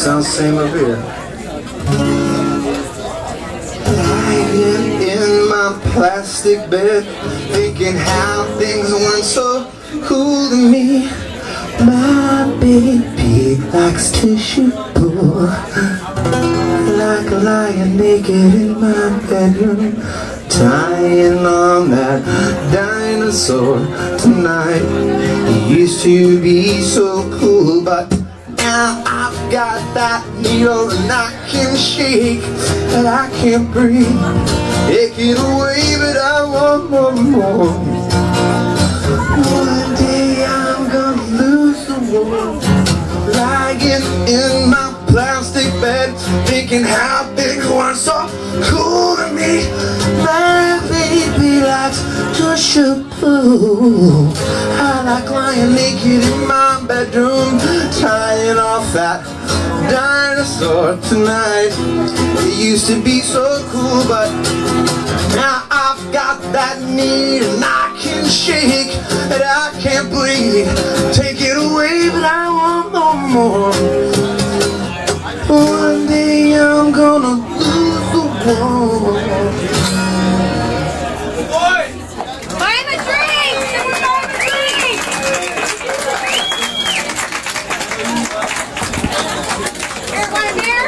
sounds same over here. Lying in my plastic bed, thinking how things weren't so cool to me. My baby likes tissue pull, like lying naked in my bedroom, tying on that dinosaur tonight. He used to be so cool, but now I've got that needle and I can shake, and I can't breathe. Take it away, but I want more. One day I'm gonna lose the war, lying in my plastic bed, thinking how things weren't so cool to me. My baby likes to shampoo. I like lying naked in my bedroom, tying off that dinosaur tonight. It used to be so cool, but now I've got that need and I can shake and I can't breathe. Take it away, but I want no more. One day I'm gonna lose the war.